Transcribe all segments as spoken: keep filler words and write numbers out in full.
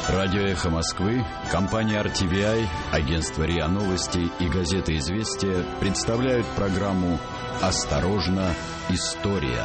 Радио «Эхо Москвы», компания ар ти ви ай, агентство РИА Новости и газета «Известия» представляют программу «Осторожно, история».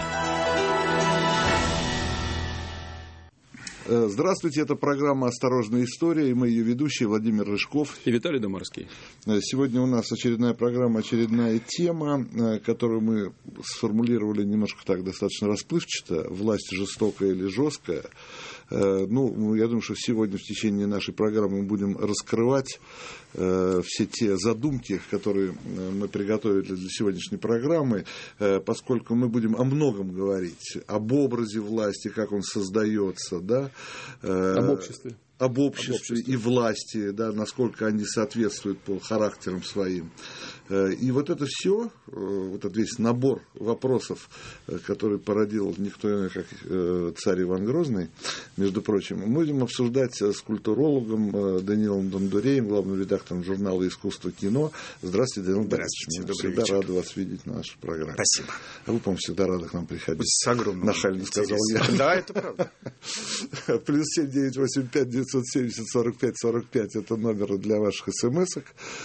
Здравствуйте, это программа «Осторожная история», и мы ее ведущие Владимир Рыжков и Виталий Домарский. Сегодня у нас очередная программа, очередная тема, которую мы сформулировали немножко так достаточно расплывчато: власть жестокая или жесткая. Ну, я думаю, что сегодня в течение нашей программы мы будем раскрывать э, все те задумки, которые мы приготовили для сегодняшней программы, э, поскольку мы будем о многом говорить, об образе власти, как он создается, да, э, об обществе. Об обществе и власти, да, насколько они соответствуют по характерам своим. И вот это все, вот этот весь набор вопросов, который породил никто иной, как царь Иван Грозный, между прочим, мы будем обсуждать с культурологом Даниилом Дондуреем, главным редактором журнала «Искусство кино». Здравствуйте, Даниил Борисович. Мы всегда вечер. Рады вас видеть на нашей программе. Спасибо. А вы, по-моему, всегда рады к нам приходить. С огромным нахально сказал я. Да, это правда. Плюс семь девять восемь пять девятьсот семьдесят сорок пять сорок пять это номер для ваших смс-ок.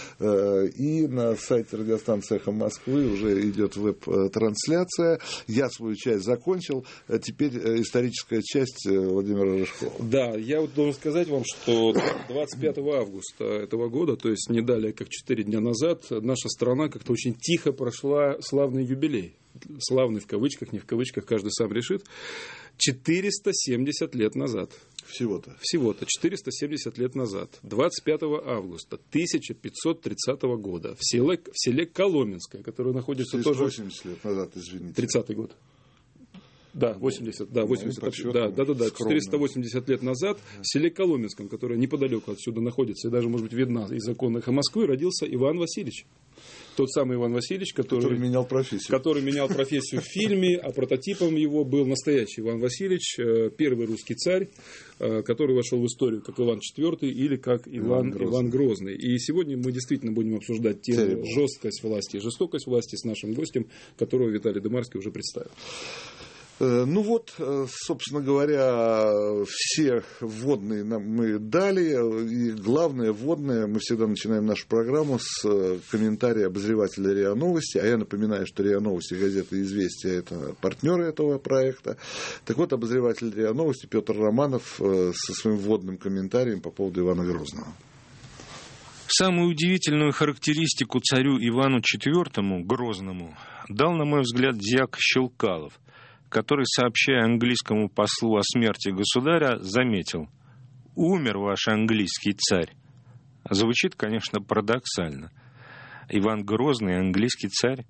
И на сайте радиостанции «Эхо Москвы» уже идет веб-трансляция. Я свою часть закончил. Теперь историческая часть Владимира Рыжкова. Да, я вот должен сказать вам, что двадцать пятого августа этого года, то есть не далее как четыре дня назад, наша страна как-то очень тихо прошла славный юбилей. Славный в кавычках, не в кавычках, каждый сам решит. четыреста семьдесят лет назад. Всего-то. Всего-то четыреста семьдесят лет назад, двадцать пятого августа тысяча пятьсот тридцатого года, в селе, в селе Коломенское, которое находится четыреста тоже... восемьдесят лет назад, извините. тридцатый год. Да, восемьдесят, да, восемьдесят, ну, да, да, да, да, четыреста восемьдесят лет назад в селе Коломенском, которое неподалеку отсюда находится, и даже, может быть, видна из окон «Эхо Москвы», родился Иван Васильевич. Тот самый Иван Васильевич, который, который менял профессию. Который менял профессию в фильме, а прототипом его был настоящий Иван Васильевич, первый русский царь, который вошел в историю как Иван четвёртый или как Иван, Иван, Грозный. Иван Грозный. И сегодня мы действительно будем обсуждать тему жесткость власти и жестокость власти с нашим гостем, которого Виталий Домарский уже представил. Ну вот, собственно говоря, все вводные нам мы дали, и главное вводное, мы всегда начинаем нашу программу с комментария обозревателя РИА Новости, а я напоминаю, что РИА Новости, газета «Известия» — это партнеры этого проекта. Так вот, обозреватель РИА Новости Петр Романов со своим вводным комментарием по поводу Ивана Грозного. Самую удивительную характеристику царю Ивану четвёртому, Грозному, дал, на мой взгляд, дьяк Щелкалов, который, сообщая английскому послу о смерти государя, заметил: «Умер ваш английский царь». Звучит, конечно, парадоксально. Иван Грозный — английский царь.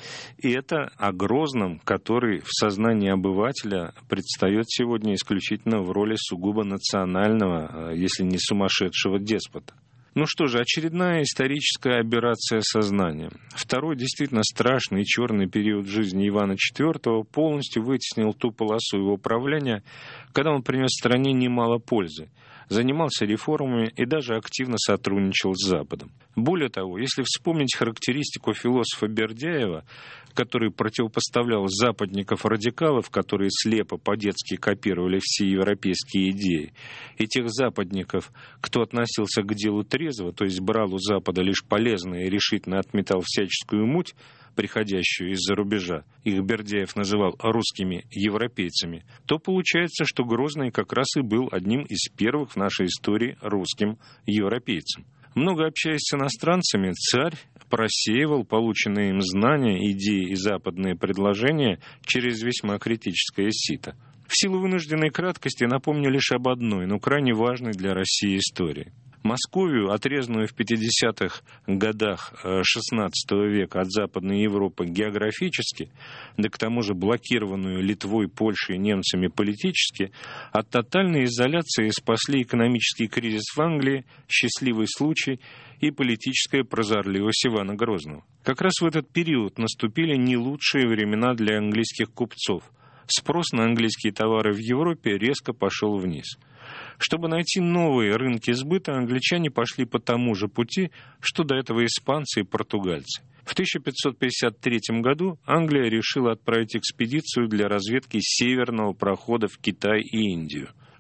И это о Грозном, который в сознании обывателя предстает сегодня исключительно в роли сугубо национального, если не сумасшедшего деспота. Ну что же, очередная историческая аберрация сознания. Второй действительно страшный и черный период жизни Ивана четвёртого полностью вытеснил ту полосу его правления, когда он принес стране немало пользы, занимался реформами и даже активно сотрудничал с Западом. Более того, если вспомнить характеристику философа Бердяева, который противопоставлял западников-радикалов, которые слепо по-детски копировали все европейские идеи, и тех западников, кто относился к делу трезво, то есть брал у Запада лишь полезное и решительно отметал всяческую муть, приходящую из-за рубежа, их Бердяев называл русскими европейцами, то получается, что Грозный как раз и был одним из первых в нашей истории русским европейцем. Много общаясь с иностранцами, царь просеивал полученные им знания, идеи и западные предложения через весьма критическое сито. В силу вынужденной краткости напомню лишь об одной, но крайне важной для России истории. Московию, отрезанную в пятидесятых годах шестнадцатого века от Западной Европы географически, да к тому же блокированную Литвой, Польшей и немцами политически, от тотальной изоляции спасли экономический кризис в Англии, счастливый случай и политическая прозорливость Ивана Грозного. Как раз в этот период наступили не лучшие времена для английских купцов. Спрос на английские товары в Европе резко пошел вниз. Чтобы найти новые рынки сбыта, англичане пошли по тому же пути, что до этого испанцы и португальцы. В тысяча пятьсот пятьдесят третьем году Англия решила отправить экспедицию для разведки северного прохода в Китай и Индию.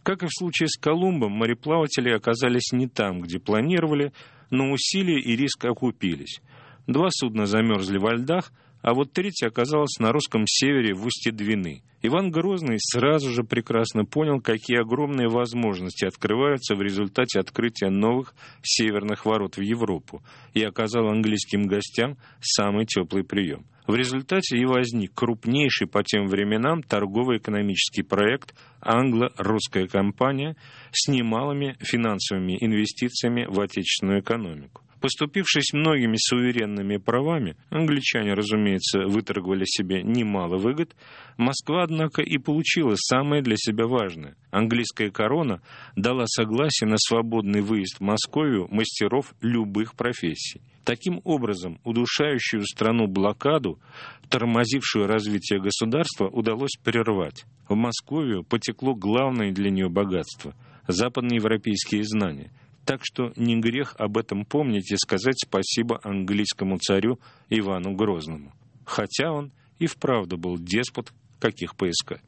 Как и в случае с Колумбом, мореплаватели оказались не там, где планировали, но усилия и риск окупились. Два судна замерзли во льдах, а вот третье оказалось на русском севере в устье Двины. Иван Грозный сразу же прекрасно понял, какие огромные возможности открываются в результате открытия новых северных ворот в Европу, и оказал английским гостям самый теплый прием. В результате и возник крупнейший по тем временам торгово-экономический проект «Англо-русская компания» с немалыми финансовыми инвестициями в отечественную экономику. Поступившись многими суверенными правами, англичане, разумеется, выторговали себе немало выгод, Москва, однако, и получила самое для себя важное. Английская корона дала согласие на свободный выезд в Московию мастеров любых профессий. Таким образом, удушающую страну блокаду, тормозившую развитие государства, удалось прервать. В Московию потекло главное для нее богатство – западноевропейские знания. Так что не грех об этом помнить и сказать спасибо английскому царю Ивану Грозному. Хотя он и вправду был деспот, каких поискать.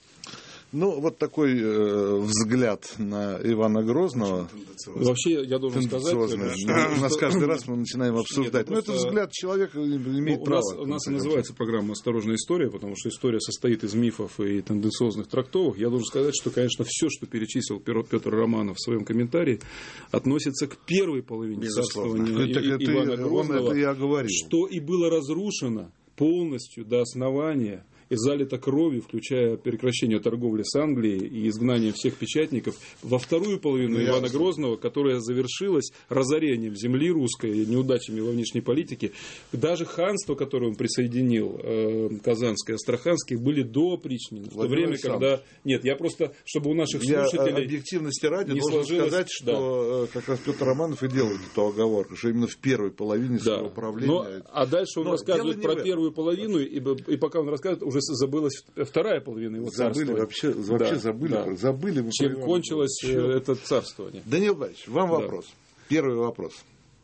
Ну, вот такой э, взгляд на Ивана Грозного. Вообще, я должен сказать... У нас каждый раз мы начинаем обсуждать. Но это взгляд человека имеет ну, право. У нас, у нас и называется программа «Осторожная история», потому что история состоит из мифов и тенденциозных трактовок. Я должен сказать, что, конечно, все, что перечислил Петр Романов в своем комментарии, относится к первой половине царствования это, Ивана это, Грозного, это я говорил. Что и было разрушено полностью до основания и залито кровью, включая прекращение торговли с Англией и изгнание всех печатников, во вторую половину ну, Ивана Грозного, которая завершилась разорением земли русской и неудачами во внешней политике. Даже ханство, которое он присоединил, э, Казанское, Астраханское, были до опричнины. В то время, когда... Нет, я просто, чтобы у наших я слушателей... объективности ради не должен сложилось... сказать, что да. как раз Петр Романов и делает эту оговорку, что именно в первой половине да. своего правления... Но, а дальше он Но рассказывает про первую половину, и, и пока он рассказывает, уже забылась вторая половина его забыли, царствования. Вообще, вообще да, забыли, да. забыли. Чем кончилось Чем... это царствование. Даниил Иванович, вам да. вопрос. Первый вопрос.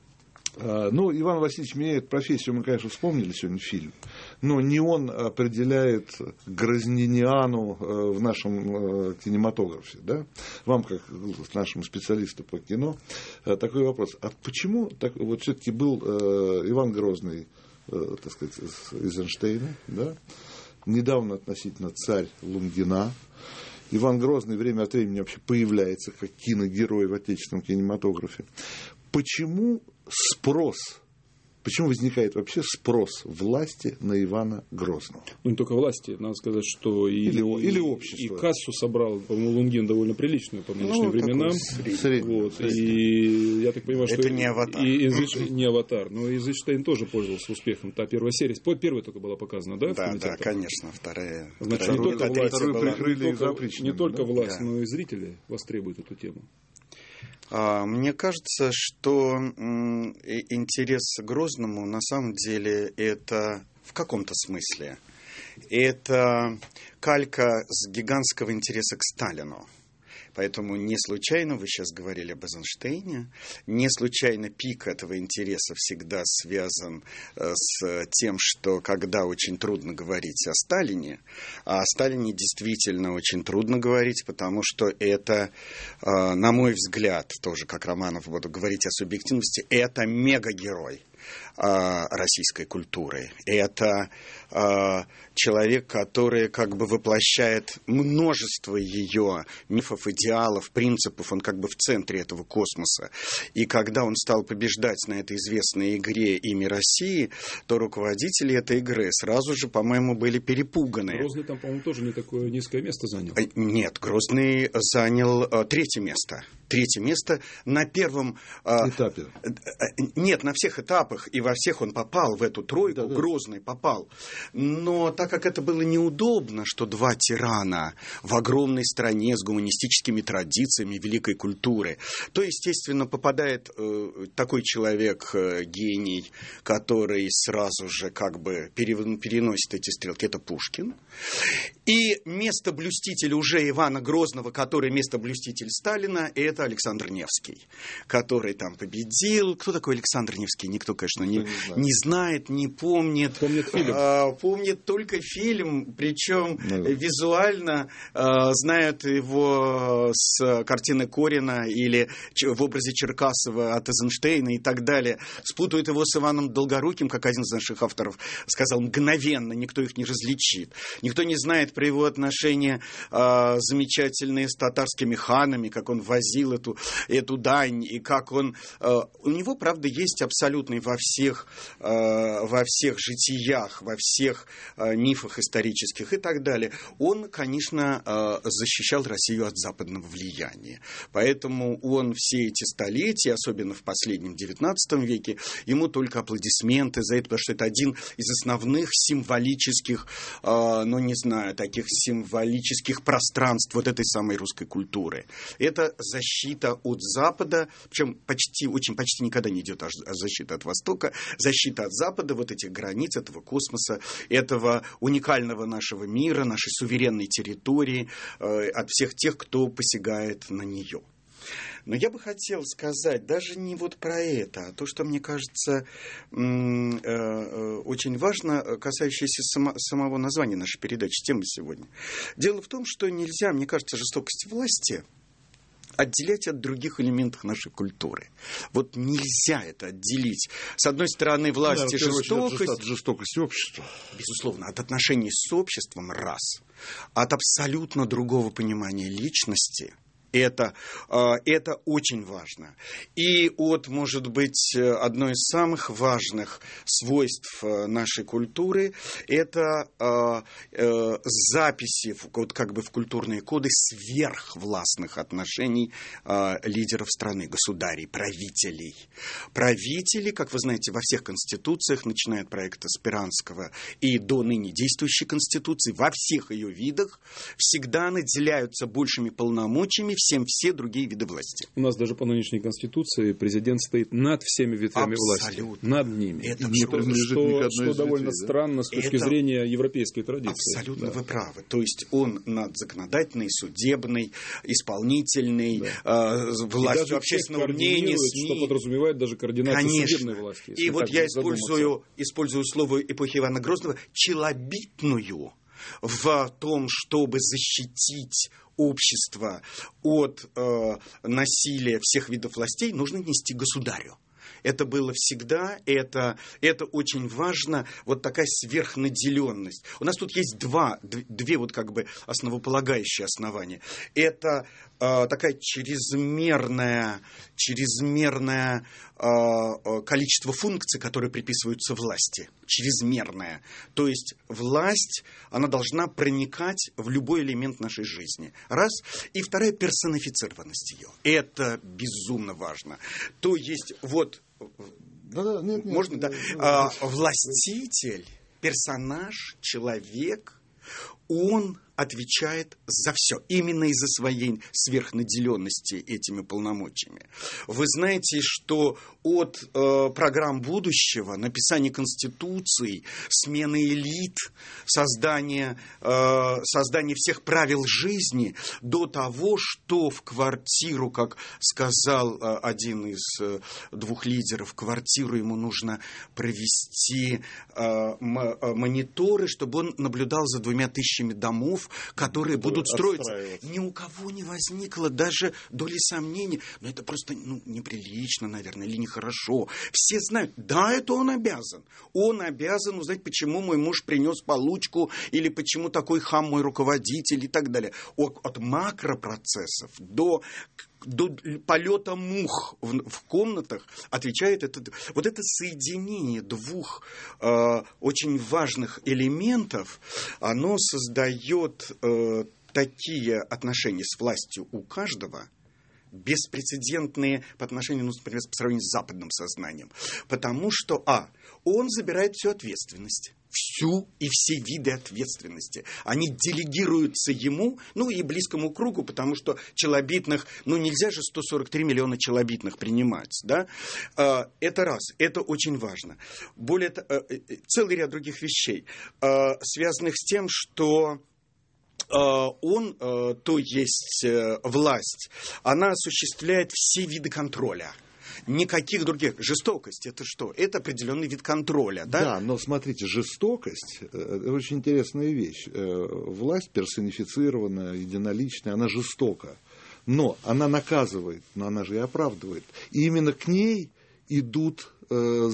А, ну, Иван Васильевич меняет профессию, мы, конечно, вспомнили сегодня фильм, но не он определяет Грозниниану в нашем кинематографе. Да? Вам, как нашему специалисту по кино, такой вопрос. А почему так, вот все-таки был Иван Грозный, так сказать, из Эйзенштейна, да? Недавно относительно царь Лунгина. Иван Грозный время от времени вообще появляется как киногерой в отечественном кинематографе. Почему спрос, почему возникает вообще спрос власти на Ивана Грозного? Ну, не только власти, надо сказать, что и, или, и, или общество. И кассу собрал, по-моему, Лунгин довольно приличную по нынешним ну, временам. Средний, вот, и я так понимаю, что... Это не аватар. И, и, не аватар, но Эйзенштейн тоже пользовался успехом. Та первая серия, первая только была показана, да? Да, да, конечно, вторая. Значит, вторая, не только власть, прикрыли не только, не только да? власть да. но и зрители востребуют эту тему. Мне кажется, что интерес к Грозному на самом деле это в каком-то смысле это калька с гигантского интереса к Сталину. Поэтому не случайно вы сейчас говорили об Эйзенштейне, не случайно пик этого интереса всегда связан с тем, что когда очень трудно говорить о Сталине, а о Сталине действительно очень трудно говорить, потому что это, на мой взгляд, тоже как Романов буду говорить о субъективности, это мегагерой российской культуры. Это э, человек, который как бы воплощает множество ее мифов, идеалов, принципов. Он как бы в центре этого космоса. И когда он стал побеждать на этой известной игре «Имя России», то руководители этой игры сразу же, по-моему, были перепуганы. Грозный там, по-моему, тоже не такое низкое место занял. Нет, Грозный занял э, третье место. Третье место на первом... Э, этапе. Э, э, нет, на всех этапах. И во всех он попал, в эту тройку, да, да. Грозный попал. Но так как это было неудобно, что два тирана в огромной стране с гуманистическими традициями великой культуры, то, естественно, попадает э, такой человек, э, гений, который сразу же как бы переносит эти стрелки. Это Пушкин. И место блюстителя уже Ивана Грозного, который место блюститель Сталина, это это Александр Невский, который там победил. Кто такой Александр Невский? Никто, конечно, не, не знает, не помнит. Помнит фильм. А, помнит только фильм, причем ну, визуально а, знают его с картины Корина или в образе Черкасова от Эйзенштейна и так далее. Спутают его с Иваном Долгоруким, как один из наших авторов сказал, мгновенно, никто их не различит. Никто не знает про его отношения а, замечательные с татарскими ханами, как он возил эту, эту дань, и как он... А, у него, правда, есть абсолютный во всех, а, во всех житиях, во всех а, мифах исторических и так далее. Он, конечно, а, защищал Россию от западного влияния. Поэтому он все эти столетия, особенно в последнем девятнадцатом веке, ему только аплодисменты за это, потому что это один из основных символических, э, ну не знаю, таких символических пространств вот этой самой русской культуры. Это защита от Запада, причем почти, очень почти никогда не идет аж защита от Востока, защита от Запада, вот этих границ, этого космоса, этого уникального нашего мира, нашей суверенной территории, э, от всех тех, кто посягает на нее. Но я бы хотел сказать даже не вот про это, а то, что мне кажется очень важно, касающееся само, самого названия нашей передачи, темы сегодня. Дело в том, что нельзя, мне кажется, жестокость власти отделять от других элементов нашей культуры. Вот нельзя это отделить. С одной стороны, власть и да, жестокость. От жестокости общества. Безусловно, от отношений с обществом раз. От абсолютно другого понимания личности. Это, это очень важно. И от, может быть, одно из самых важных свойств нашей культуры – это записи вот как бы в культурные коды сверхвластных отношений лидеров страны, государей, правителей. Правители, как вы знаете, во всех конституциях, начиная от проекта Спиранского и до ныне действующей конституции, во всех ее видах всегда наделяются большими полномочиями всем все другие виды власти. У нас даже по нынешней Конституции президент стоит над всеми ветвями власти. Над ними. Это не принадлежит что, ни к одной что довольно ветвей, странно да? с точки это зрения европейской традиции. Абсолютно да. Вы правы. То есть он над законодательной, судебной, исполнительной, да. э, властью общественного мнения, СМИ. Что подразумевает даже координацию Конечно. Судебной власти. И вот я использую, использую слово эпохи Ивана Грозного челобитную в том, чтобы защитить общество от э, насилия всех видов властей, нужно нести государю. Это было всегда, это, это очень важно, вот такая сверхнаделенность. У нас тут есть два, две вот как бы основополагающие основания. Это э, такая чрезмерная, чрезмерное э, количество функций, которые приписываются власти. Чрезмерное. То есть власть, она должна проникать в любой элемент нашей жизни. Раз. И вторая, персонифицированность ее. Это безумно важно. То есть вот... Да, да, нет, нет, можно, нет, да. нет, нет. А, властитель, персонаж, человек, он отвечает за все. Именно из-за своей сверхнаделенности этими полномочиями. Вы знаете, что от э, программ будущего, написания конституций, смены элит, создания, э, создания всех правил жизни, до того, что в квартиру, как сказал э, один из э, двух лидеров, в квартиру ему нужно провести э, м- мониторы, чтобы он наблюдал за двумя тысячами домов, которые будут строиться. Ни у кого не возникло даже доли сомнений. Но это просто ну, неприлично, наверное, или нехорошо. Все знают, да, это он обязан. Он обязан узнать, почему мой муж принес получку, или почему такой хам мой руководитель и так далее. От, от макропроцессов до... до полета мух в, в комнатах отвечает этот, вот это соединение двух э, очень важных элементов, оно создает э, такие отношения с властью у каждого, беспрецедентные по отношению, ну, например, по сравнению с западным сознанием. Потому что, а, он забирает всю ответственность. Всю и все виды ответственности. Они делегируются ему, ну и близкому кругу, потому что челобитных, ну нельзя же сто сорок три миллиона челобитных принимать, да? Это раз, это очень важно. Более того, целый ряд других вещей, связанных с тем, что он, то есть власть, она осуществляет все виды контроля. Никаких других. Жестокость — это что? Это определенный вид контроля, да? Да, но смотрите, жестокость — это очень интересная вещь. Власть персонифицированная, единоличная, она жестока. Но она наказывает, но она же и оправдывает. И именно к ней идут э,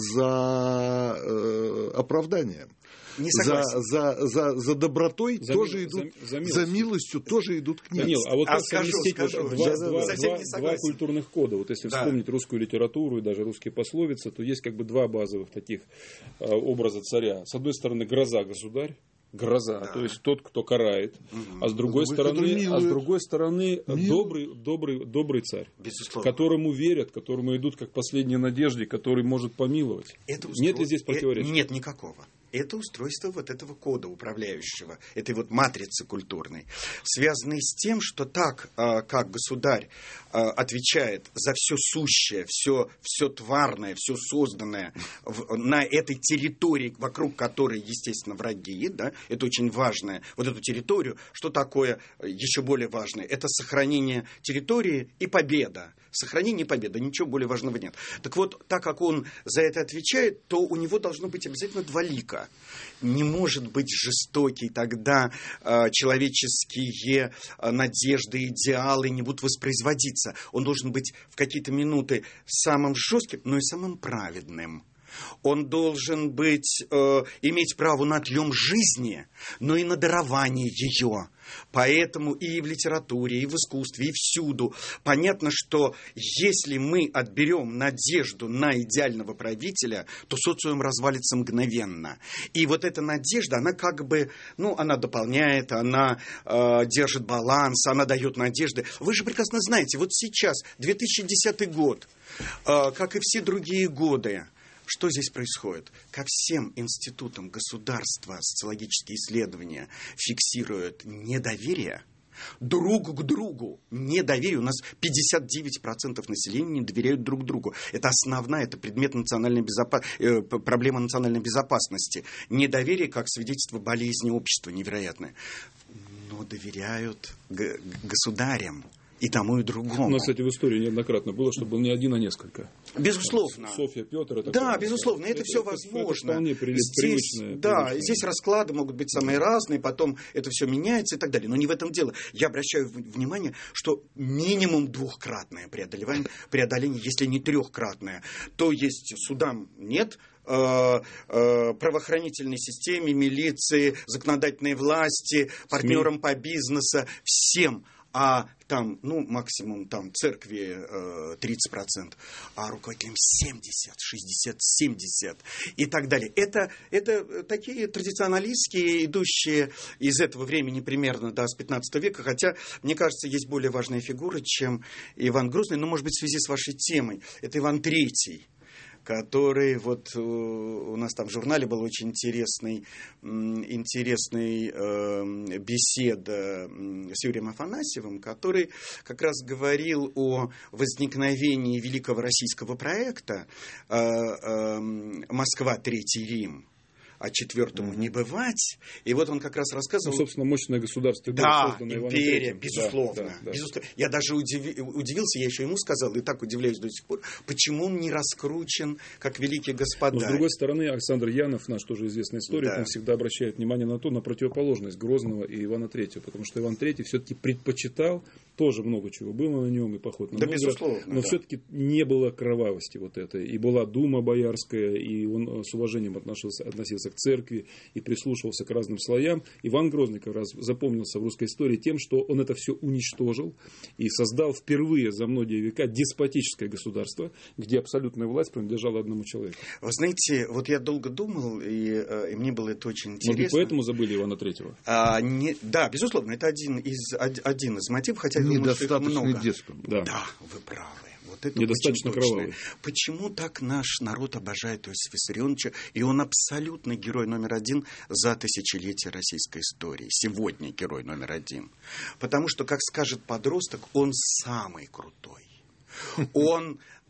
за э, оправданием. Не за, за, за, за добротой за тоже мил, идут, за, за, милостью. за милостью тоже идут к ней. Данил, а вот а как скажу, совместить скажу, вот два, я два, два, два культурных кода? Вот если да. вспомнить русскую литературу и даже русские пословицы, то есть как бы два базовых таких э, образа царя. С одной стороны, гроза государь, гроза, да. то есть тот, кто карает, угу. а с другой стороны, а с другой стороны добрый, добрый, добрый царь, безусловно. Которому верят, которому идут как последней надежде, который может помиловать. Это устро... Нет ли здесь противоречия? Нет никакого. Это устройство вот этого кода управляющего, этой вот матрицы культурной, связанной с тем, что так, как государь отвечает за все сущее, все, все тварное, все созданное на этой территории, вокруг которой, естественно, враги, да, это очень важное, вот эту территорию, что такое еще более важное, это сохранение территории и победа. Сохранение и победа, ничего более важного нет. Так вот, так как он за это отвечает, то у него должно быть обязательно два лика. Не может быть жестокий, тогда э, человеческие э, надежды, идеалы не будут воспроизводиться. Он должен быть в какие-то минуты самым жестким, но и самым праведным. Он должен быть, э, иметь право на отлем жизни, но и на дарование ее. Поэтому и в литературе, и в искусстве, и всюду понятно, что если мы отберем надежду на идеального правителя, то социум развалится мгновенно. И вот эта надежда, она как бы, ну, она дополняет, она э, держит баланс, она дает надежды. Вы же прекрасно знаете, вот сейчас, две тысячи десятый год, э, как и все другие годы, что здесь происходит? Ко всем институтам государства социологические исследования фиксируют недоверие друг к другу. Недоверие. У нас пятьдесят девять процентов населения не доверяют друг другу. Это основная, это предмет национальной безопа... э, проблема национальной безопасности. Недоверие как свидетельство болезни общества невероятное. Но доверяют г- государям. И тому, и другому. У нас, кстати, в истории неоднократно было, что был не один, а несколько. Безусловно. Софья, Петр. Это да, правда. безусловно, это, это все это, возможно. Это вполне при, здесь, привычное. Да, привычное. Здесь расклады могут быть самые разные, потом это все меняется и так далее. Но не в этом дело. Я обращаю внимание, что минимум двухкратное преодоление, преодоление, если не трехкратное. То есть судам нет, правоохранительной системе, милиции, законодательной власти, партнерам по бизнесу, всем. А там, ну, максимум там церкви э, тридцать процентов, а руководителям семьдесят, шестьдесят, семьдесят и так далее. Это, это такие традиционалистские, идущие из этого времени примерно да, с пятнадцатого века, хотя, мне кажется, есть более важные фигуры, чем Иван Грозный, но, может быть, в связи с вашей темой. Это Иван Третий, который вот у нас там в журнале был очень интересный, интересный э, беседа с Юрием Афанасьевым, который как раз говорил о возникновении великого российского проекта э, э, «Москва, Третий Рим», а четвертому не бывать. И вот он как раз рассказывал... Ну, собственно, мощное государство. Да, империя, безусловно. Да, да, безусловно. Да. Я даже удиви, удивился, я еще ему сказал, и так удивляюсь до сих пор, почему он не раскручен, как великий господарь. Но, с другой стороны, Александр Янов, наш тоже известный историк, да. он всегда обращает внимание на то, на противоположность Грозного и Ивана Третьего, потому что Иван Третий все-таки предпочитал, тоже много чего было на нем, и поход на да, Новгород, безусловно, но да. все-таки не было кровавости вот этой. И была дума боярская, и он с уважением относился, относился к церкви, и прислушивался к разным слоям. Иван Грозный как раз запомнился в русской истории тем, что он это все уничтожил и создал впервые за многие века деспотическое государство, где абсолютная власть принадлежала одному человеку. Вы знаете, вот я долго думал, и, и мне было это очень интересно. Может быть, поэтому забыли Ивана Третьего? А, не, да, безусловно, это один из, один из мотивов, хотя я думаю, что их много. Деспот. Да. да, вы правы. Вот это недостаточно кровавый. Почему так наш народ обожает Иосифа Виссарионовича, и он абсолютный герой номер один за тысячелетие российской истории. Сегодня герой номер один. Потому что, как скажет подросток, он самый крутой. Он,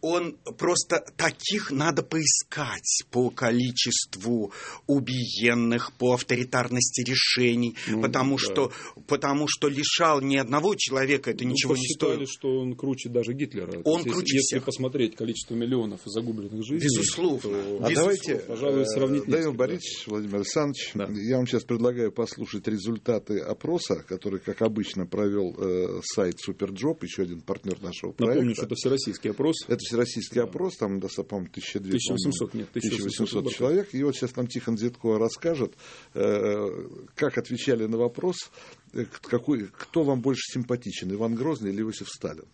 он просто таких надо поискать по количеству убиенных, по авторитарности решений, ну, потому, да. что, потому что лишал ни одного человека, это ну, ничего не стоит. Посчитали, что он круче даже Гитлера. Он есть, круче если всех. посмотреть количество миллионов загубленных жизней. Безусловно. То, а безусловно, давайте, пожалуй, сравнить. Даниил Борисович, Владимир Александрович, да. я вам сейчас предлагаю послушать результаты опроса, который, как обычно, провел э, сайт Суперджоп, еще один партнер нашего проекта. Напомню, что это всероссийский опрос. Это всероссийский да. опрос, там, по-моему, тысяча двести. тысяча восемьсот, нет, тысяча восемьсот человек. И вот сейчас нам Тихон Дзитко расскажет, э, как отвечали на вопрос, э, какой, кто вам больше симпатичен, Иван Грозный или Иосиф Сталин.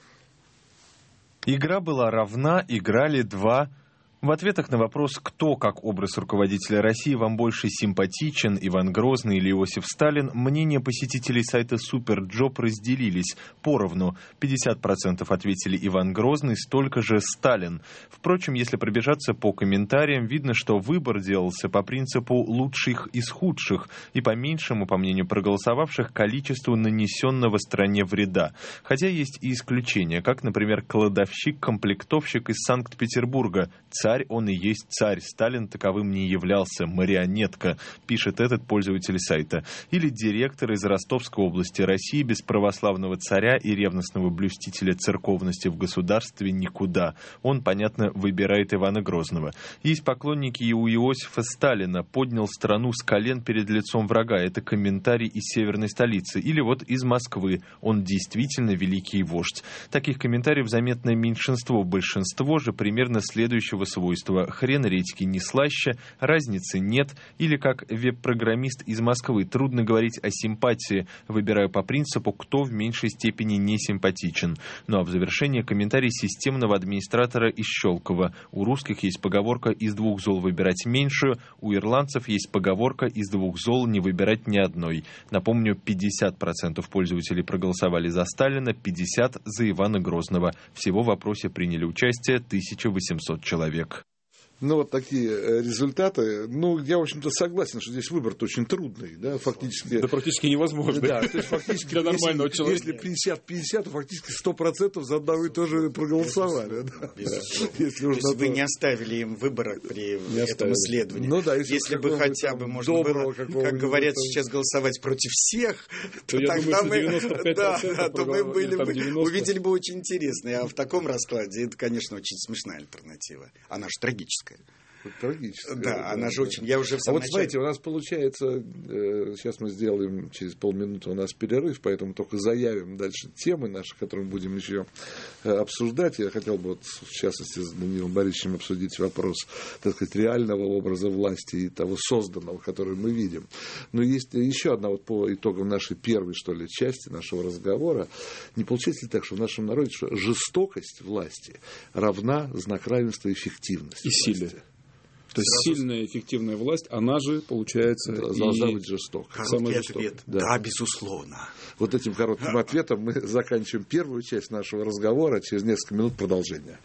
Игра была равна, играли два. В ответах на вопрос, кто как образ руководителя России вам больше симпатичен, Иван Грозный или Иосиф Сталин, мнения посетителей сайта Суперджоп разделились поровну. пятьдесят процентов ответили Иван Грозный, столько же Сталин. Впрочем, если пробежаться по комментариям, видно, что выбор делался по принципу лучших из худших и по меньшему, по мнению проголосовавших, количеству нанесенного стране вреда. Хотя есть и исключения, как, например, кладовщик-комплектовщик из Санкт-Петербурга. Царь, он и есть царь. Сталин таковым не являлся. Марионетка, пишет этот пользователь сайта. Или директор из Ростовской области. России без православного царя и ревностного блюстителя церковности в государстве никуда. Он, понятно, выбирает Ивана Грозного. Есть поклонники и у Иосифа Сталина. Поднял страну с колен перед лицом врага. Это комментарий из северной столицы. Или вот из Москвы. Он действительно великий вождь. Таких комментариев заметное меньшинство. Большинство же примерно следующего свойства. Хрен редьки не слаще, разницы нет. Или как веб-программист из Москвы. Трудно говорить о симпатии. Выбираю по принципу, кто в меньшей степени не симпатичен. Ну а в завершение комментарий системного администратора из Щелково. У русских есть поговорка «из двух зол выбирать меньшую», у ирландцев есть поговорка «из двух зол не выбирать ни одной». Напомню, пятьдесят процентов пользователей проголосовали за Сталина, пятьдесят процентов за Ивана Грозного. Всего в опросе приняли участие тысяча восемьсот человек. Ну, вот такие результаты. Ну, я, в общем-то, согласен, что здесь выбор-то очень трудный, да, фактически. Да, практически невозможно. Да, то есть, фактически, для нормального если, человека. Если пятьдесят пятьдесят, то фактически сто процентов за одного и то же проголосовали. Да. Если то есть, вы не оставили им выбора при не этом оставили. исследовании. Ну, да, если если бы хотя бы можно было, как говорят сейчас, голосовать против всех, то, то тогда мы, да, да, то мы были бы, увидели бы очень интересно. А в таком раскладе это, конечно, очень смешная альтернатива. Она же трагическая. Трагическая. Да, да, она же очень... Я уже в самом а вот начале... смотрите, у нас получается... Э, сейчас мы сделаем через полминуты у нас перерыв, поэтому только заявим дальше темы наши, которые мы будем еще э, обсуждать. Я хотел бы, вот, в частности, с Даниилом Борисовичем обсудить вопрос, так сказать, реального образа власти и того созданного, который мы видим. Но есть еще одна, вот по итогам нашей первой, что ли, части нашего разговора. Не получается ли так, что в нашем народе что жестокость власти равна знак равенства эффективности и силе? То есть сразу... сильная, эффективная власть, она же, получается, да, и... должна быть жестокой. Короткий ответ. Да. да, безусловно. Вот этим коротким ответом мы заканчиваем первую часть нашего разговора. Через несколько минут продолжение.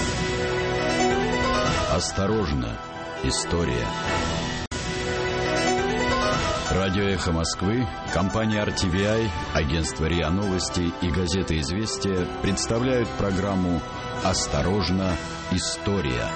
Осторожно, история. Радио «Эхо Москвы», компания ар ти ви ай, агентство РИА Новости и газета «Известия» представляют программу «Осторожно, история».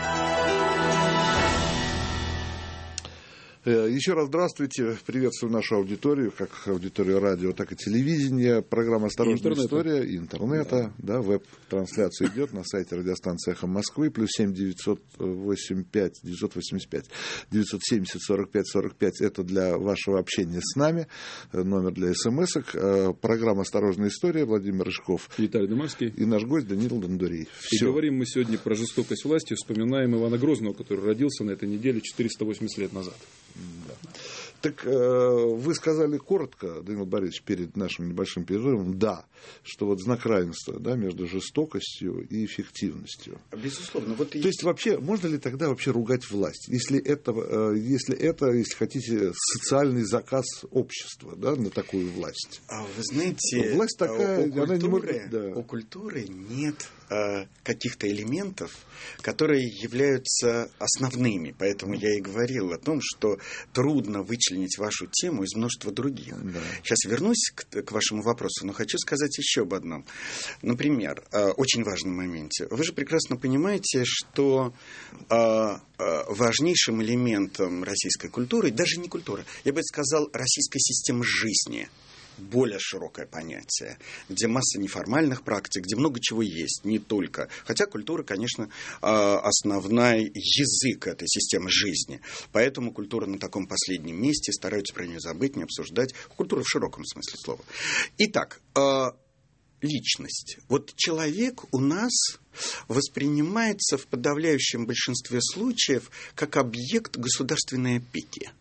Еще раз здравствуйте. Приветствую нашу аудиторию, как аудиторию радио, так и телевидения. Программа «Осторожная история» и интернета. Да. Да, веб-трансляция идет на сайте радиостанции «Эхо Москвы». Плюс семь девятьсот восемьдесят пять девятьсот восемьдесят пять девятьсот семьдесят сорок пять сорок пять. Это для вашего общения с нами. Номер для смс-ок. Программа «Осторожная история». Владимир Рыжков. Виталий Думарский. И наш гость Даниил Дондурей. И говорим мы сегодня про жестокость власти. Вспоминаем Ивана Грозного, который родился на этой неделе четыреста восемьдесят лет назад. Да. Так э, вы сказали коротко, Даниил Борисович, перед нашим небольшим перерывом, да, что вот знак равенства, да, между жестокостью и эффективностью. Безусловно. Вот То и... есть вообще, можно ли тогда вообще ругать власть, если это, э, если это, если хотите, социальный заказ общества, да, на такую власть? А вы знаете, власть такая, у, культуры, она не может... да. у культуры нет э, каких-то элементов, которые являются основными. Поэтому я и говорил о том, что трудно вычислить вычленить вашу тему из множества других. Да. Сейчас вернусь к, к вашему вопросу, но хочу сказать еще об одном. Например, очень важном моменте. Вы же прекрасно понимаете, что важнейшим элементом российской культуры, даже не культуры, я бы сказал, российской системы жизни, более широкое понятие, где масса неформальных практик, где много чего есть, не только. Хотя культура, конечно, основной язык этой системы жизни. Поэтому культура на таком последнем месте, стараются про нее забыть, не обсуждать. Культура в широком смысле слова. Итак, личность. Вот человек у нас воспринимается в подавляющем большинстве случаев как объект государственной опеки.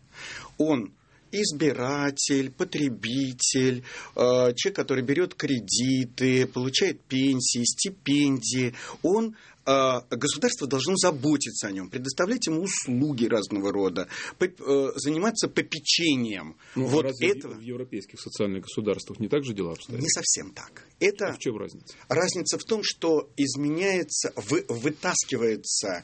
Он избиратель, потребитель, человек, который берет кредиты, получает пенсии, стипендии, он, государство должно заботиться о нем, предоставлять ему услуги разного рода, заниматься попечением. Ну, вот разве этого... в европейских социальных государствах не так же дела обстоят? Не совсем так. Это... А в чем разница? Разница в том, что изменяется, вы, вытаскивается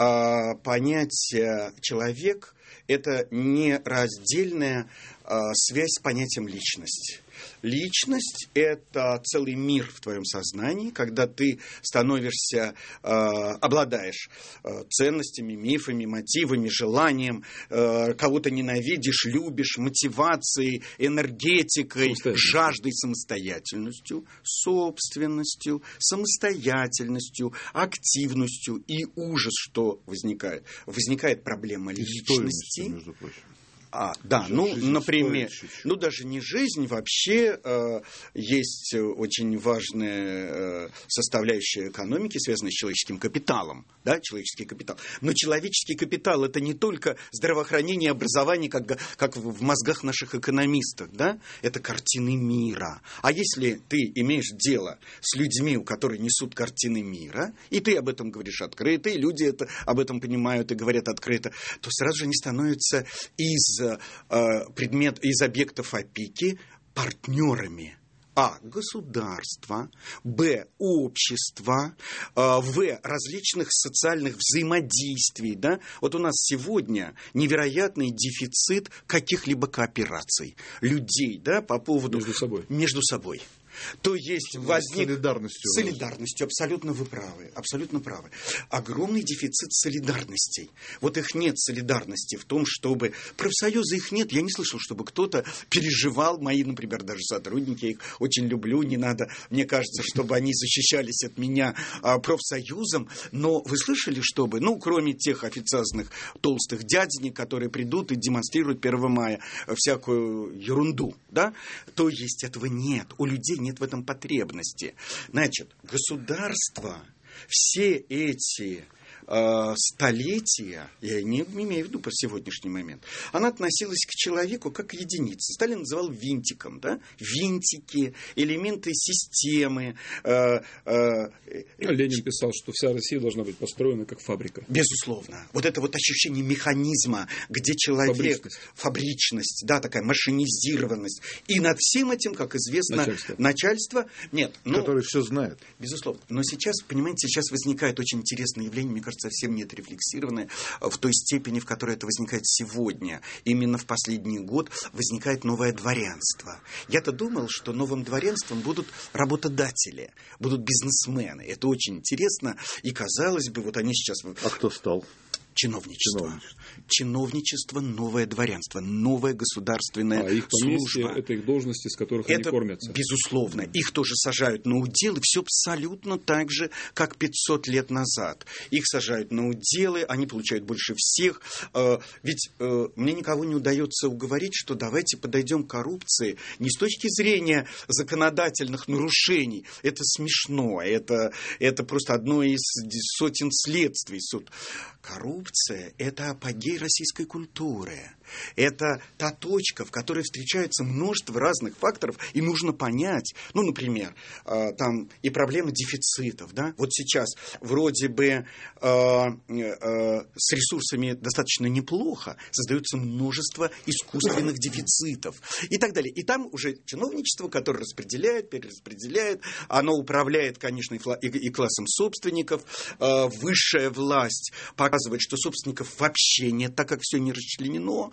э, понятие «человек». Это нераздельная э, связь с понятием «личность». Личность – это целый мир в твоем сознании, когда ты становишься, э, обладаешь э, ценностями, мифами, мотивами, желанием, э, кого-то ненавидишь, любишь, мотивацией, энергетикой, жаждой, самостоятельностью, собственностью, самостоятельностью, активностью и ужас, что возникает. Возникает проблема личности. Между прочим. А, да, Жизнь, ну, жизнь например, стоит чуть-чуть. ну, даже не жизнь, вообще э, есть очень важная э, составляющая экономики, связанная с человеческим капиталом, да, человеческий капитал. Но человеческий капитал – это не только здравоохранение, образование, как, как в мозгах наших экономистов, да, это картины мира. А если ты имеешь дело с людьми, у которых несут картины мира, и ты об этом говоришь открыто, и люди это, об этом понимают и говорят открыто, то сразу же они становятся из предмет из объектов опеки партнерами. А. Государства. Б. Общества. В. Различных социальных взаимодействий. Да? Вот у нас сегодня невероятный дефицит каких-либо коопераций. Людей, да, по поводу... Между собой. Между собой. То есть возник... Солидарностью. Солидарностью, абсолютно вы правы, абсолютно правы. Огромный дефицит солидарностей. Вот их нет солидарности в том, чтобы... Профсоюза их нет, я не слышал, чтобы кто-то переживал, мои, например, даже сотрудники, я их очень люблю, не надо, мне кажется, чтобы они защищались от меня а, профсоюзом, но вы слышали, чтобы, ну, кроме тех официозных толстых дяденек, которые придут и демонстрируют первого мая всякую ерунду, да, то есть этого нет, у людей нет нет в этом потребности. Значит, государство, все эти э, столетия, я не имею в виду по сегодняшний момент, она относилась к человеку как к единице. Сталин называл винтиком, да? Винтики, элементы системы. Э, э, Ленин писал, что вся Россия должна быть построена как фабрика. Безусловно. Вот это вот ощущение механизма, где человек... Фабричность. Фабричность, да, такая машинизированность. И над всем этим, как известно, начальство. начальство нет, ну, Который все знает. Безусловно. Но сейчас, понимаете, сейчас возникает очень интересное явление, мне кажется, совсем не отрефлексированное в той степени, в которой это возникает сегодня. Именно в последний год возникает новое дворянство. Я-то думал, что новым дворянством будут работодатели, будут бизнесмены. Это очень интересно. И, казалось бы, вот они сейчас... А кто стал? Чиновничество. Чиновничество. Чиновничество, новое дворянство, новая государственная а их поместье служба. — это их должности, с которых это, они кормятся. Безусловно. Их тоже сажают на уделы. Все абсолютно так же, как пятьсот лет назад. Их сажают на уделы, они получают больше всех. Ведь мне никого не удается уговорить, что давайте подойдем к коррупции не с точки зрения законодательных нарушений. Это смешно. Это, это просто одно из сотен следствий. Коррупция – это апогей российской культуры. Это та точка, в которой встречается множество разных факторов, и нужно понять, ну, например, э, там и проблема дефицитов, да, вот сейчас вроде бы э, э, с ресурсами достаточно неплохо, создается множество искусственных дефицитов и так далее. И там уже чиновничество, которое распределяет, перераспределяет, оно управляет, конечно, и, фла- и, и классом собственников, э, высшая власть показывает, что собственников вообще нет, так как все не расчленено.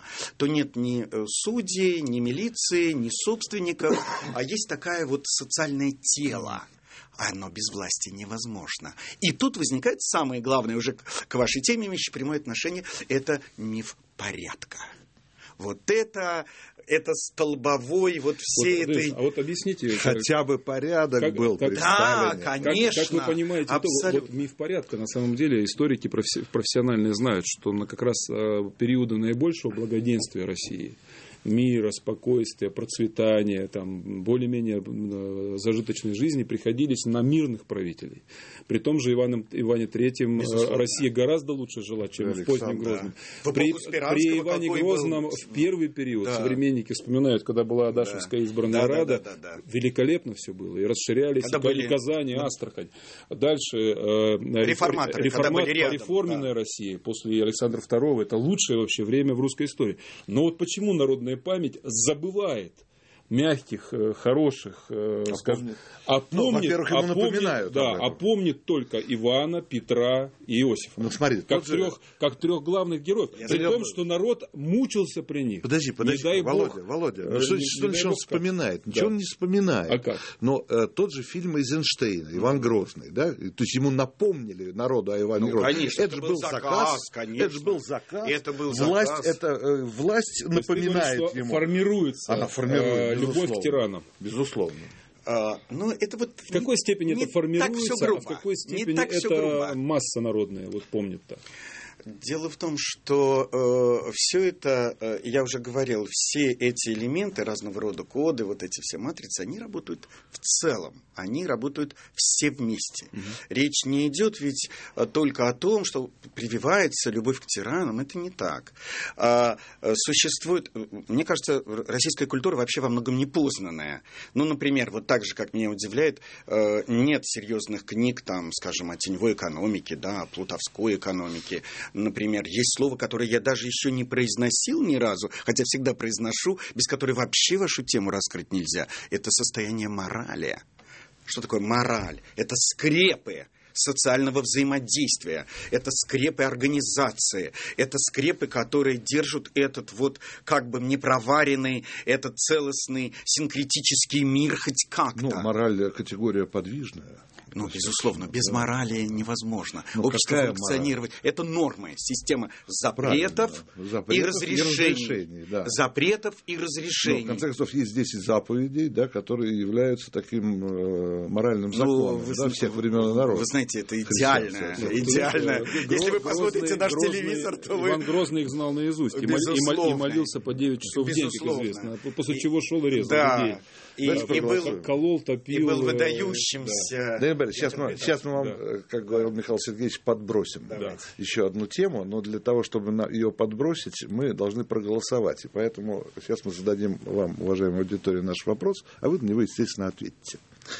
то нет ни судей, ни милиции, ни собственников, а есть такая вот социальное тело. Оно без власти невозможно. И тут возникает самое главное, уже к вашей теме имеющее прямое отношение, это миф порядка. Вот это, это столбовой вот всей вот, этой... А вот объясните... Хотя бы порядок как, был как, представлен. Да, конечно. Как, как вы понимаете, то, вот миф порядка, на самом деле, историки профессиональные знают, что на как раз периоды наибольшего благоденствия России, мира, спокойствия, процветания, там, более-менее зажиточной жизни приходились на мирных правителей. При том же Иваном, Иване Третьем Безусловно. Россия гораздо лучше жила, чем Александр, в позднем Грозном. Да. При, при Иване Грозном был... в первый период, да. современники вспоминают, когда была Адашевская да. избранная да, Рада, да, да, да, да. великолепно все было. И расширялись, и были... Казань, и Астрахань. Дальше э, реформаторы, реформат, реформенная да. Россия после Александра Второго. Это лучшее вообще время в русской истории. Но вот почему народная память забывает мягких, хороших, а скажем, а помнит, ну, во-первых, ему а помнит, напоминают. Да, а помнит только Ивана, Петра и Иосифа. Ну, смотри, как, трех, же... как трех главных героев. Я При том, что народ мучился при них. Подожди, подожди, дай Володя, Бог, Володя, ну, что, не, что не он вспоминает? Да. Ничего он не вспоминает. А как? Но э, тот же фильм Эйзенштейна, Иван Грозный, да? То есть ему напомнили народу о Иване ну, Грозном. Конечно, это, это же был заказ, заказ конечно. Это же был заказ. Это был власть, заказ. Это, э, власть То напоминает говоришь, ему. Формируется Она формирует, э, любовь к тиранам. Безусловно. А, ну, это вот в какой степени не это формируется, а в какой степени это масса народная вот помнит так? Дело в том, что э, все это, э, я уже говорил, все эти элементы, разного рода коды, вот эти все матрицы, они работают в целом, они работают все вместе. Угу. Речь не идет ведь только о том, что прививается любовь к тиранам, это не так. А, существует, мне кажется, российская культура вообще во многом непознанная. Ну, например, вот так же, как меня удивляет, э, нет серьезных книг, там, скажем, о теневой экономике, да, о плутовской экономике. Например, есть слово, которое я даже еще не произносил ни разу, хотя всегда произношу, без которой вообще вашу тему раскрыть нельзя. Это состояние морали. Что такое мораль? Это скрепы социального взаимодействия, это скрепы организации, это скрепы, которые держат этот вот как бы непроваренный, этот целостный синкретический мир хоть как-то. Ну, мораль категория подвижная. Ну, безусловно, без да. морали невозможно. Ну, общество функционировать. Мораль? Это нормы, система запретов, запретов и разрешений. И разрешений да. Запретов и разрешений. Но, в конце концов, есть десять заповедей, да, которые являются таким э, моральным законом ну, да, всех времен и народов. Вы знаете, это идеально. идеально. Если вы посмотрите наш телевизор, то вы... Иван Грозный их знал наизусть. И, мол, и молился по девять часов в день, как известно. После чего шел и резал людей. И, и, был, колол, топил, и был выдающимся. Да. Да, сейчас, мы, сейчас мы вам, да. как говорил Михаил Сергеевич, подбросим да. еще одну тему, но для того, чтобы ее подбросить, мы должны проголосовать. И поэтому сейчас мы зададим вам, уважаемая аудитория, наш вопрос, а вы на него, естественно, ответите.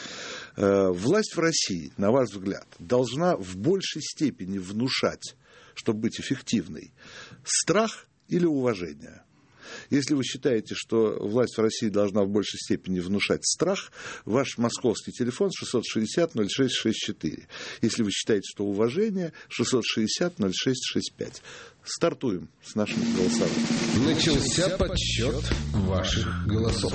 Власть в России, на ваш взгляд, должна в большей степени внушать, чтобы быть эффективной, страх или уважение? Если вы считаете, что власть в России должна в большей степени внушать страх, ваш московский телефон шестьсот шестьдесят ноль шесть шестьдесят четыре. Если вы считаете, что уважение, шестьсот шестьдесят ноль шесть шестьдесят пять. Стартуем с нашим голосованием. Начался подсчет ваших голосов.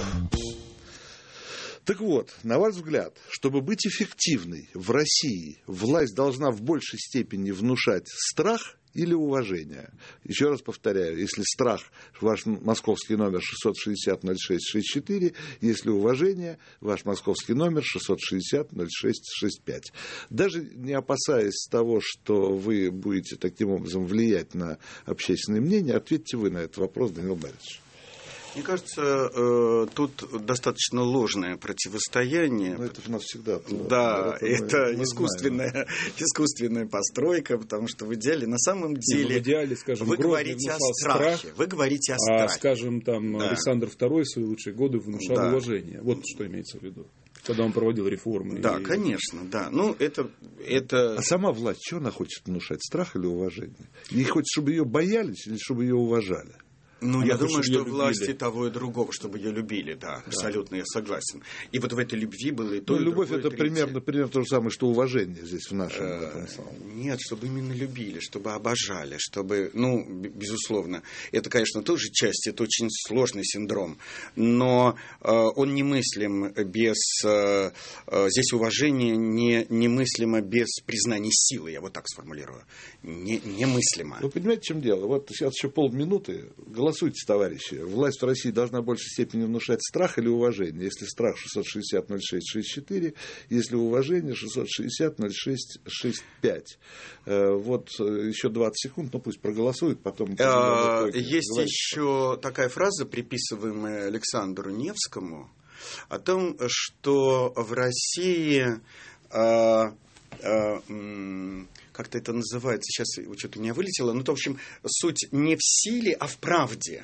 Так вот, на ваш взгляд, чтобы быть эффективной в России, власть должна в большей степени внушать страх или уважение? Еще раз повторяю, если страх, ваш московский номер шестьсот шестьдесят ноль шесть шестьдесят четыре, если уважение, ваш московский номер шестьсот шестьдесят ноль шесть шестьдесят пять. Даже не опасаясь того, что вы будете таким образом влиять на общественное мнение, ответьте вы на этот вопрос, Даниил Борисович. Мне кажется, тут достаточно ложное противостояние. Но это у нас всегда. Да, это, это искусственная, искусственная постройка, потому что в идеале, на самом деле, в идеале, скажем, вы говорите о страхе. Страх, вы говорите о страхе. А, страхе. скажем, там, да. Александр Второй в свои лучшие годы внушал да. уважение. Вот что имеется в виду. Когда он проводил реформы. Да, и... конечно, да. Ну, это, это... А сама власть, что она хочет внушать? Страх или уважение? Ей хочет, чтобы ее боялись или чтобы ее уважали? Ну, Она я хочет, думаю, чтобы что ее власти любили. того и другого, чтобы ее любили, да, да, абсолютно, я согласен. И вот в этой любви было и то, ну, и любовь другое, это третье. примерно, примерно то же самое, что уважение здесь в нашем Э, этом самом. Нет, чтобы именно любили, чтобы обожали, чтобы, ну, б- безусловно, это, конечно, тоже часть, это очень сложный синдром, но э, он немыслим без, э, э, здесь уважение не, немыслимо без признания силы, я вот так сформулирую, не, немыслимо. Вы понимаете, в чем дело? Вот сейчас еще полминуты. Голосуйте, товарищи. Власть в России должна в большей степени внушать страх или уважение. Если страх шестьсот шестьдесят ноль шесть шестьдесят четыре, если уважение шестьсот шестьдесят ноль шесть шестьдесят пять. Вот еще двадцать секунд, ну пусть проголосуют, потом... Есть еще такая фраза, приписываемая Александру Невскому, о том, что в России... А, а, м- как-то это называется, сейчас что-то у меня вылетело, ну, в общем, суть не в силе, а в правде.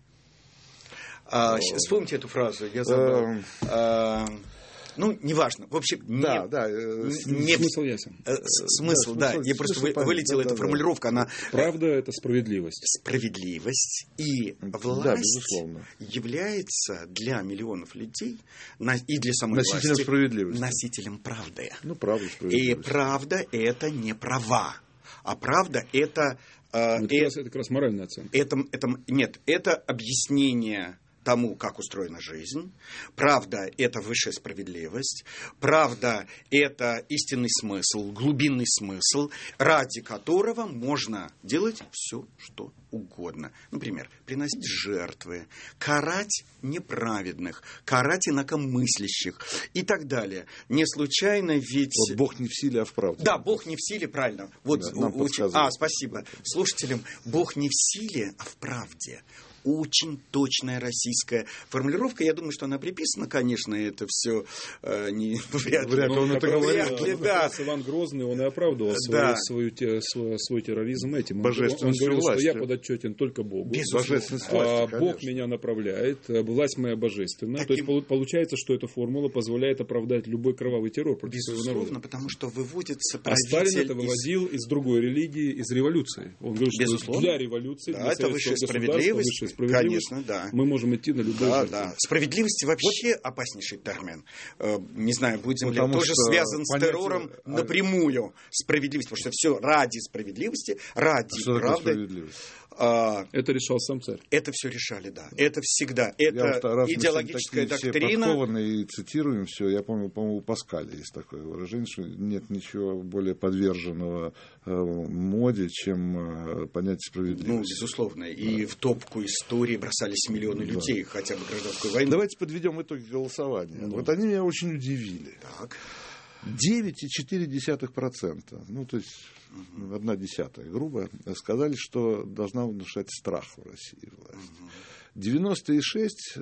А, вспомните эту фразу, я забыл. А, ну, неважно. В общем, да, не, да, не, смысл ясен. Э, смысл, да. да, Я просто вы, вылетела да, эта да, формулировка, она... Правда – это справедливость. Справедливость и власть да, является для миллионов людей на, и для самой носителем власти справедливости. Носителем правды. Ну, правда, и правда – это не права, а правда – это... Э, это, э, как раз, это как раз моральная оценка. Это, это, нет, это объяснение тому, как устроена жизнь. Правда – это высшая справедливость. Правда – это истинный смысл, глубинный смысл, ради которого можно делать все, что угодно. Например, приносить жертвы, карать неправедных, карать инакомыслящих и так далее. Не случайно ведь... Вот Бог не в силе, а в правде. Да, Бог не в силе, правильно. Вот, да, нам у... А, спасибо. Слушателям, Бог не в силе, а в правде. Очень точная российская формулировка. Я думаю, что она приписана, конечно, это все э, не вряд ли. Вряд ли он это говорил. Вряд ли, да. Иван Грозный, он и оправдывал да. свой, свой, свой, свой терроризм этим. Он, он говорил, властью. что я подотчетен только Богу. Божественность а власти, Бог меня направляет, власть моя божественная. Таким... То есть получается, что эта формула позволяет оправдать любой кровавый террор против своего народа. Безусловно, потому что выводится правитель... А Сталин это выводил из... из другой религии, из революции. Он говорит, что Безусловно. для революции, да, для это высшая справедливость. Высшая справедливость. Конечно, да. Мы можем идти на любой да, жертвы. да. Справедливость вообще вот. Опаснейший термин. Э, не знаю, будем ли тоже связан с террором а... напрямую. Справедливость, потому что все ради справедливости, ради а правды. А, это решал сам царь. Это все решали, да. Это всегда. Это я, идеологическая доктрина. Все и цитируем все. Я помню, по-моему, у Паскаля есть такое выражение, что нет ничего более подверженного э, моде, чем э, понятие справедливости. Ну, безусловно. И да. в топку истории бросались миллионы да. людей, хотя бы гражданскую войну. Давайте подведем итоги голосования. Да. Вот они меня очень удивили. Так. девять целых четыре десятых процента, ну, то есть угу. одна десятая, грубо, сказали, что должна внушать страх в России власть. Угу. девяносто шесть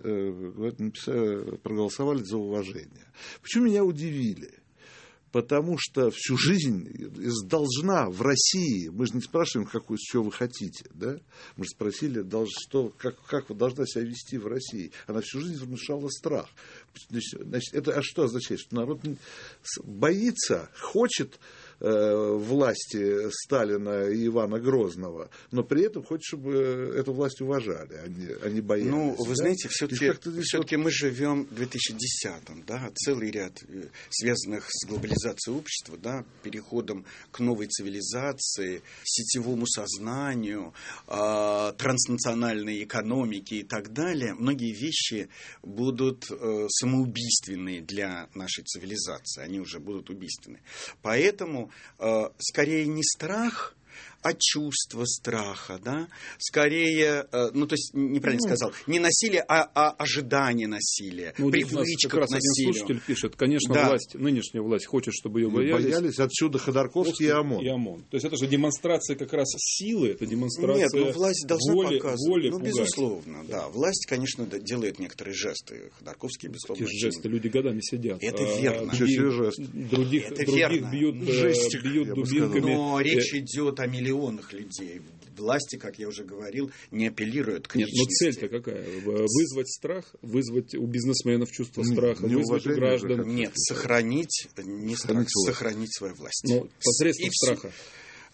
э, проголосовали за уважение. Почему меня удивили? Потому что всю жизнь должна в России, мы же не спрашиваем, какую, что вы хотите, да? Мы же спросили, что, как, как вы должна себя вести в России. Она всю жизнь внушала страх. Значит, это а что означает? Что народ боится, хочет э, власти Сталина и Ивана Грозного, но при этом хочет, чтобы эту власть уважали, а не, а не боялись. Ну, вы да? знаете, все-таки, все-таки вот... мы живем в две тысячи десятом, да, целый ряд связанных с глобализацией общества, да, переходом к новой цивилизации, сетевому сознанию, э, транснациональной экономике и так далее. Многие вещи будут э, самоубийственные для нашей цивилизации, они уже будут убийственны. Поэтому э, скорее не страх, а чувство страха, да, скорее, э, ну, то есть, неправильно ну, сказал, не насилие, а, а ожидание насилия, ну, привычка как раз к насилию. Один слушатель пишет, конечно, да. власть, нынешняя власть хочет, чтобы ее боялись. Боялись, отсюда Ходорковский и ОМОН. и ОМОН. То есть, это же демонстрация как раз силы, это демонстрация Нет, ну, власть должна воли, показывать. воли ну, пугать. безусловно, да. Власть, конечно, делает некоторые жесты. Ходорковский, безусловно. Эти жесты, люди годами сидят. Это а, верно. Других, других, это других верно. бьют, Жестик, бьют дубинками. Но речь идет о миллионах людей. Власти, как я уже говорил, не апеллируют к Нет, личности. но цель-то какая? Вызвать страх, вызвать у бизнесменов чувство страха, не вызвать у граждан. Нет, сохранить, не страх, сохранить, сохранить свою власть. Но посредством И страха.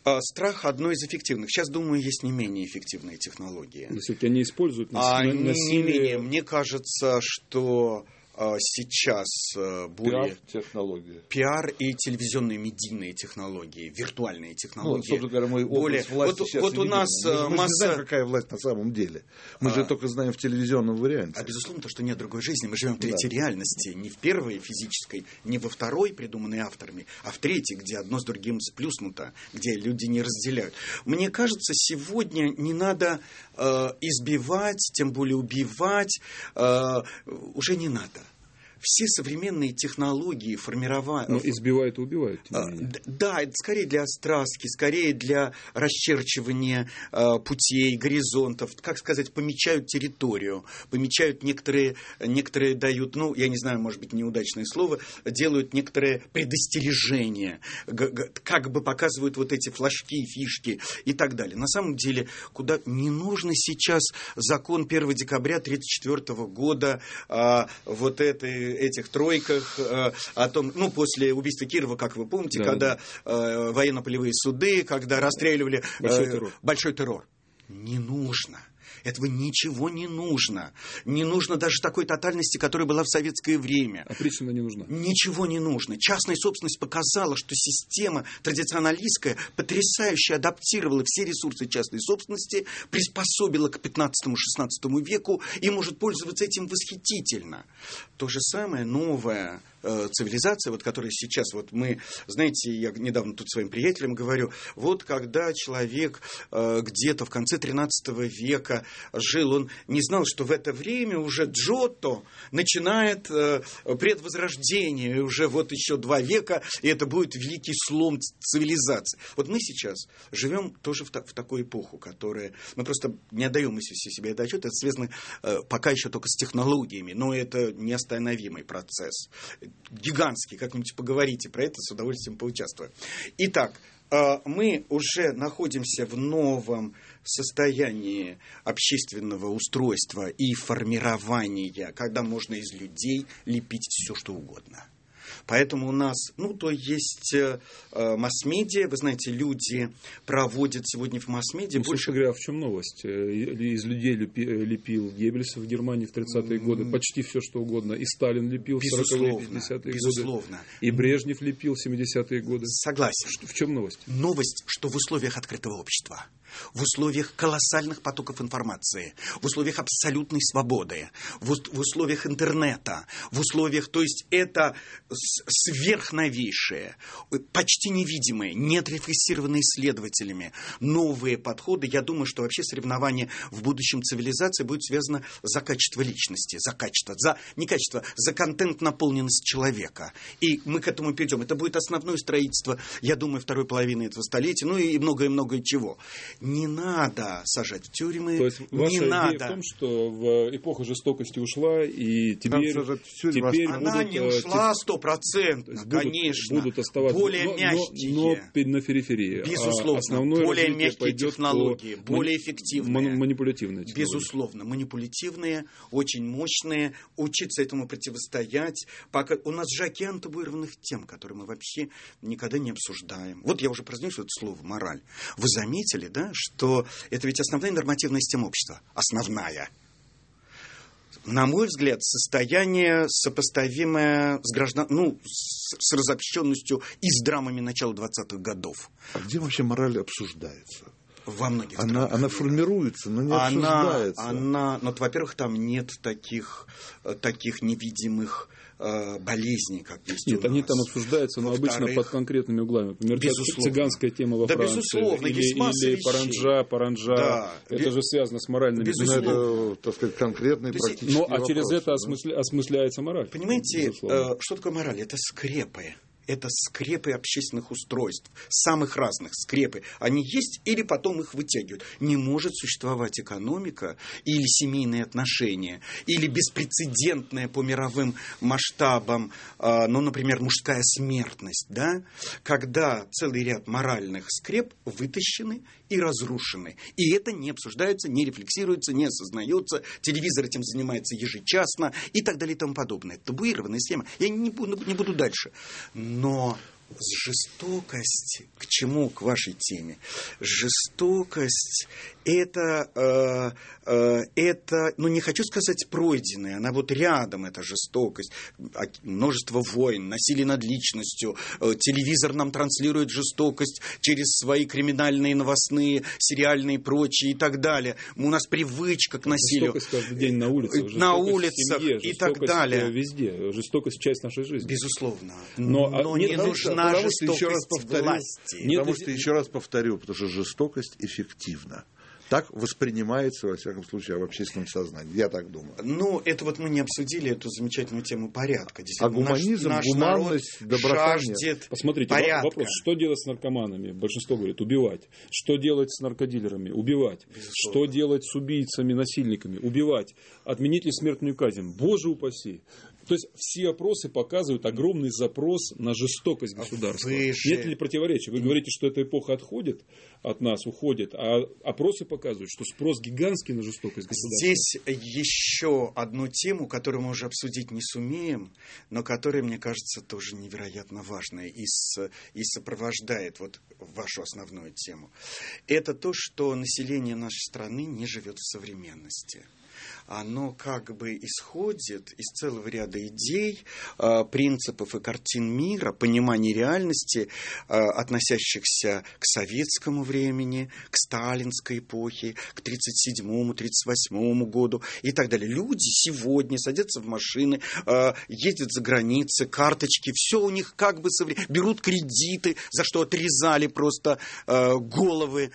Страх одной из эффективных. Сейчас, думаю, есть не менее эффективные технологии. Если они используют насилие... А не менее, мне кажется, что сейчас более... Пиар-технологии. Пиар и телевизионные медийные технологии, виртуальные технологии. Ну, собственно говоря, мы более... власти вот, сейчас вот у нас мы, масса... мы же не знаем, какая власть на самом деле. Мы а... же только знаем в телевизионном варианте. А безусловно, то, что нет другой жизни. Мы живем в третьей да. реальности. Не в первой физической, не во второй, придуманной авторами, а в третьей, где одно с другим сплюснуто, где люди не разделяют. Мне кажется, сегодня не надо э, избивать, тем более убивать. Э, уже не надо. Все современные технологии формирования... Но избивают и убивают. А, да, это скорее для остраски, скорее для расчерчивания а, путей, горизонтов, как сказать, помечают территорию, помечают некоторые, некоторые дают, ну, я не знаю, может быть, неудачное слово, делают некоторые предостережения, как бы показывают вот эти флажки, фишки и так далее. На самом деле, куда не нужно сейчас закон первого декабря тысяча девятьсот тридцать четвёртого года а, вот этой этих тройках, э, о том, ну, после убийства Кирова, как вы помните, да, когда да. Э, военно-полевые суды, когда расстреливали э, большой террор. большой террор. Не нужно. Этого ничего не нужно. Не нужно даже такой тотальности, которая была в советское время. Опричнина не нужна. Ничего не нужно. Частная собственность показала, что система традиционалистская потрясающе адаптировала все ресурсы частной собственности, приспособила к пятнадцатому-шестнадцатому веку и может пользоваться этим восхитительно. То же самое новое цивилизация, вот, которая сейчас, вот мы, знаете, я недавно тут своим приятелям говорю, вот когда человек э, где-то в конце тринадцатого века жил, он не знал, что в это время уже Джотто начинает э, предвозрождение, и уже вот еще два века, и это будет великий слом цивилизации. Вот мы сейчас живем тоже в, та, в такую эпоху, которая, мы просто не отдаем себе этот отчет, это связано э, пока еще только с технологиями, но это неостановимый процесс. Гигантский, как-нибудь поговорите про это, с удовольствием поучаствую. Итак, мы уже находимся в новом состоянии общественного устройства и формирования, когда можно из людей лепить все, что угодно. Поэтому у нас, ну, то есть э, масс-медиа, вы знаете, люди проводят сегодня в масс-медиа... Ну, больше... говоря, в чем новость? Из людей лепи, лепил Геббельс в Германии в тридцатые годы, почти все, что угодно. И Сталин лепил в сороковые, пятидесятые безусловно. годы. И Брежнев лепил в семидесятые годы. Согласен. В чем новость? Новость, что в условиях открытого общества, в условиях колоссальных потоков информации, в условиях абсолютной свободы, в, в условиях интернета, в условиях, то есть это сверхновейшие, почти невидимые, не отрефлексированные исследователями, новые подходы. Я думаю, что вообще соревнование в будущем цивилизации будет связано за качество личности, за качество, за, не качество, за контент-наполненность человека. И мы к этому перейдем. Это будет основное строительство, я думаю, второй половины этого столетия, ну и многое-многое чего. Не надо сажать в тюрьмы. То есть не ваша надо. идея в том, что в эпоха жестокости ушла, и теперь, теперь она будут, не ушла стопроцентно, конечно. Будут оставаться более но, мягкие. Но, но на периферии. Безусловно. А более мягкие технологии, более эффективные. Манипулятивные технологии. Безусловно. Манипулятивные, очень мощные. Учиться этому противостоять. Пока... У нас же океан табуированных тем, которые мы вообще никогда не обсуждаем. Вот я уже произнес это слово «мораль». Вы заметили, да, что это ведь основная нормативная система общества. Основная. На мой взгляд, состояние сопоставимое с, граждан... ну, с, с разобщенностью и с драмами начала двадцатых годов. А где вообще мораль обсуждается? Во многих она, странах. Она формируется, но не она, обсуждается. Она, ну, во-первых, там нет таких, таких невидимых э, болезней, как есть Нет, у нас. они там обсуждаются, но обычно под конкретными углами. Например, безусловно. Цыганская тема во да, Франции. Безусловно, или, есть масса или паранджа, паранджа. Да. Это же связано с моральными. Безусловно. Это, так сказать, конкретные практические Ну, а через вопросы, это да? осмысля... осмысляется мораль. Понимаете, э, что такое мораль? Это скрепы. Это скрепы общественных устройств, самых разных скрепы. Они есть или потом их вытягивают. Не может существовать экономика или семейные отношения, или беспрецедентная по мировым масштабам, э, ну, например, мужская смертность, да? Когда целый ряд моральных скреп вытащены и разрушены. И это не обсуждается, не рефлексируется, не осознается. Телевизор этим занимается ежечасно и так далее и тому подобное. Табуированная схема. Я не буду, не буду дальше. Но жестокость, к чему, к вашей теме? Жестокость это, э, э, это, ну не хочу сказать пройденная, она вот рядом, эта жестокость, множество войн, насилие над личностью, э, телевизор нам транслирует жестокость через свои криминальные, новостные, сериальные и прочие и так далее. У нас привычка к насилию. Жестокость каждый день на улице, на улицах семье, и так далее. Везде, жестокость часть нашей жизни. Безусловно. Но, Но не потому нужна что, жестокость еще раз повторю, власти. Потому Нет, что, еще раз повторю, потому что жестокость эффективна. Так воспринимается, во всяком случае, в общественном сознании. Я так думаю. Ну, это вот мы не обсудили эту замечательную тему порядка. А гуманизм, наш, наш гуманность, доброта жаждет Посмотрите, порядка. вопрос, что делать с наркоманами? Большинство говорит, убивать. Что делать с наркодилерами? Убивать. Безусловно. Что делать с убийцами, насильниками? Убивать. Отменить ли смертную казнь? Боже упаси. То есть все опросы показывают огромный запрос на жестокость государства. Вы же... Нет ли противоречия? Вы говорите, что эта эпоха отходит от нас, уходит, а опросы показывают, что спрос гигантский на жестокость государства. Здесь еще одну тему, которую мы уже обсудить не сумеем, но которая, мне кажется, тоже невероятно важная и, с, и сопровождает вот вашу основную тему. Это то, что население нашей страны не живет в современности. Оно как бы исходит из целого ряда идей, принципов и картин мира, понимания реальности, относящихся к советскому времени, к сталинской эпохе, к тридцать седьмому, тридцать восьмому году и так далее. Люди сегодня садятся в машины, ездят за границы, карточки, все у них как бы современное, берут кредиты, за что отрезали просто головы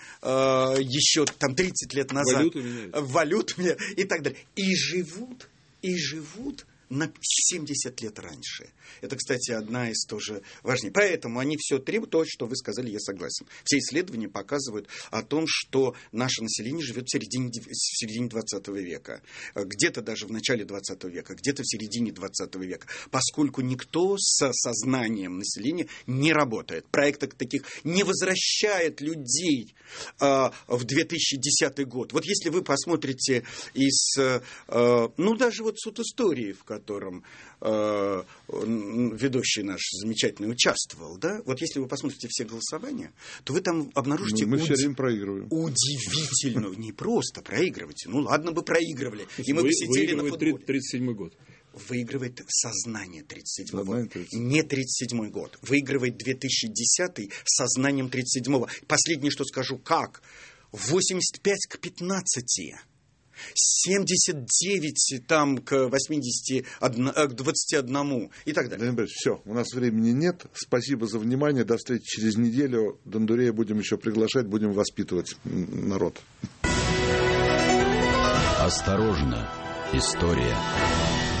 еще там тридцать лет назад. Валюты меняются. Валюты и так далее. И живут, и живут на семьдесят лет раньше. Это, кстати, одна из тоже важнее. Поэтому они все требуют, то, что вы сказали, я согласен. Все исследования показывают о том, что наше население живет в середине, в середине двадцатого века. Где-то даже в начале двадцатого века, где-то в середине двадцатого века. Поскольку никто со сознанием населения не работает. Проектов таких не возвращает людей э, в две тысячи десятый год. Вот если вы посмотрите из, э, ну, даже вот суд истории, в котором котором э, ведущий наш замечательный участвовал, да, вот если вы посмотрите все голосования, то вы там обнаружите... Мы уд... все время проигрываем. Удивительно. Не просто проигрываете. Ну, ладно бы проигрывали. И мы бы сидели на футболе. тридцать седьмой год. Выигрывает сознание тридцать седьмого. Сознание тридцать. Не тридцать седьмой год. Выигрывает две тысячи десятый сознанием тридцать седьмого. Последнее, что скажу, как? восемьдесят пять к пятнадцати. семьдесят девять там, к восьмидесяти одному, к двадцати одному и так далее. Борисович, все, у нас времени нет. Спасибо за внимание. До встречи через неделю. Дондурея будем еще приглашать, будем воспитывать народ. Осторожно, история.